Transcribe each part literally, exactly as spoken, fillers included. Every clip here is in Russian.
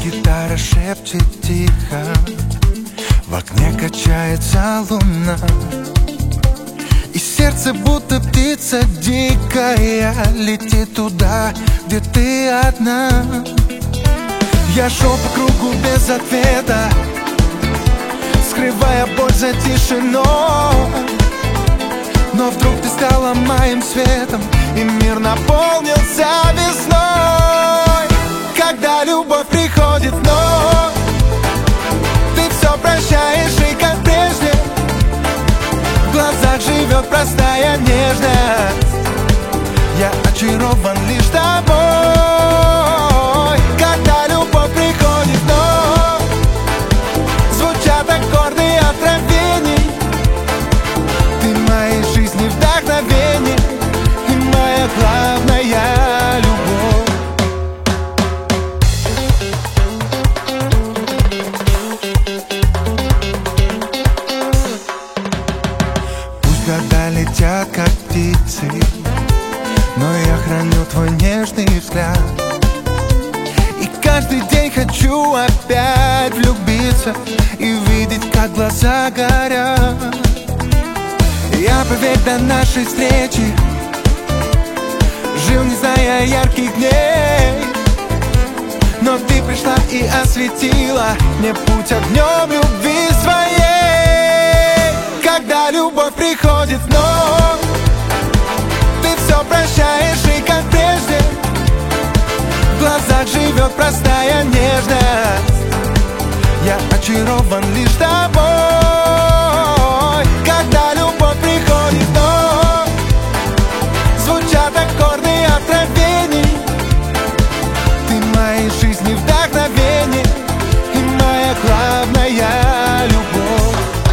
Гитара шепчет тихо, в окне качается луна, и сердце будто птица дикая летит туда, где ты одна. Я шел по кругу без ответа, скрывая боль за тишиной, но вдруг ты стала моим светом, и мир наполнился весной. Когда любовь приходит вновь, ты все прощаешь, и как прежде в глазах живет простая нежность. Я очарован лишь тобой. Когда любовь приходит вновь, звучат аккорды откровений. Ты моей жизни вдохновение и моя главная любовь. Пусть года летят, как птицы, но я храню твой нежный взгляд. И каждый день хочу опять влюбиться и видеть, как глаза горят. Я, поверь, до нашей встречи жил, не зная ярких дней, но ты пришла и осветила мне путь огнем любви своей. Когда любовь приходит вновь, ты все прощаешь, и как прежде в глазах живет простая нежность. Я очарован лишь тобой. Когда любовь приходит вновь, звучат аккорды откровений. Ты моей жизни вдохновение и моя главная любовь.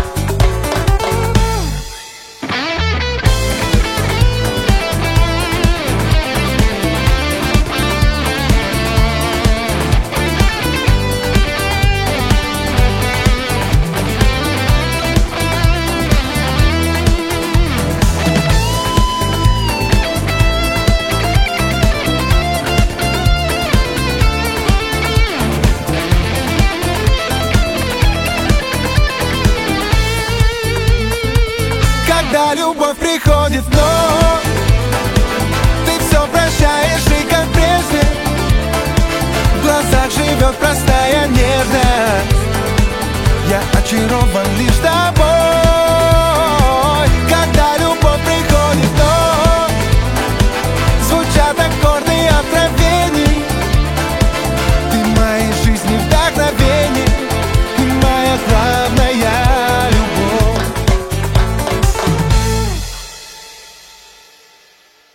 Когда любовь приходит вновь, ты все прощаешь, и как прежде в глазах живет простая нежность. Я очарован лишь тобой.